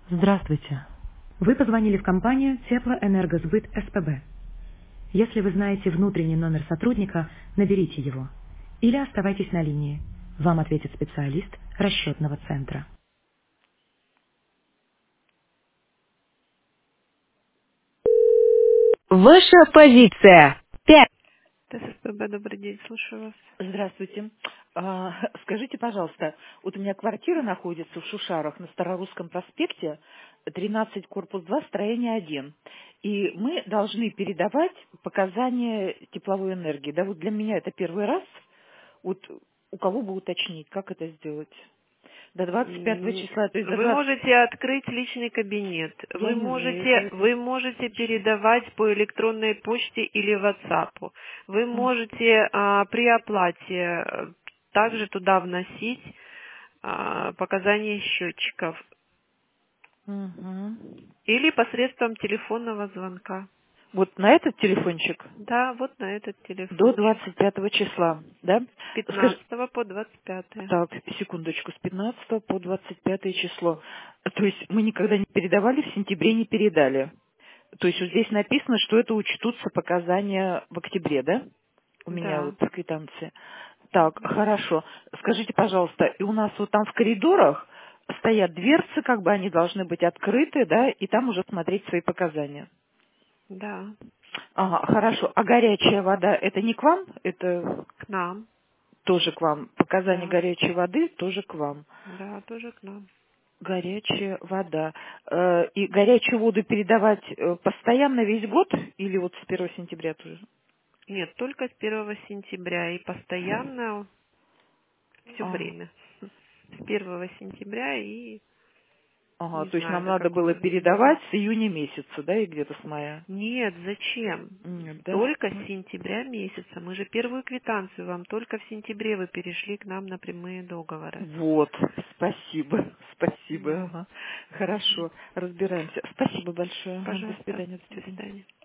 Здравствуйте. Вы позвонили в компанию Теплоэнергосбыт СПБ. Если вы знаете внутренний номер сотрудника, наберите его. Или оставайтесь на линии. Вам ответит специалист расчетного центра. Ваша позиция. 5. ТССПБ, добрый день, слушаю вас. Здравствуйте. Скажите, пожалуйста, вот у меня квартира находится в Шушарах на Старорусском проспекте, 13, корпус 2, строение 1. И мы должны передавать показания тепловой энергии. Да, вот для меня это первый раз. Вот у кого бы уточнить, как это сделать? До 25 числа, то есть до Вы 20... можете открыть личный кабинет. Я Вы не умею можете, это. вы можете передавать по электронной почте или WhatsApp. Вы можете при оплате также туда вносить показания счетчиков Мгм. или посредством телефонного звонка. Вот на этот телефончик Да, вот на этот до телефончик. 25 числа, да? С Скажи, 15 по 25. так, секундочку, с 15 по 25 число. То есть мы никогда не передавали, в сентябре не передали. То есть вот здесь написано, что это учтутся показания в октябре, да? У меня Да. вот в квитанции. Так, хорошо. Скажите, пожалуйста, и у нас вот там в коридорах стоят дверцы, как бы они должны быть открыты, да, и там уже смотреть свои показания. Да, Ага, хорошо. А горячая вода, это не к вам? Это к нам. тоже к вам. Показания Да, горячей воды тоже к вам. да, тоже к нам. Горячая вода. И горячую воду передавать постоянно весь год или вот с 1 сентября тоже? Нет, только с 1 сентября и постоянно все А, время. С 1 сентября и ага, не то есть знаю нам до надо было какого времени. передавать с июня месяца, да, и где-то с мая? Нет, зачем? Нет, да? Только с сентября месяца. Мы же первую квитанцию вам только в сентябре вы перешли к нам на прямые договоры. Вот, спасибо, спасибо. Да. Ага. Хорошо, разбираемся. Спасибо большое. Ага, до Пожалуйста, свидания, до до свидания. свидания.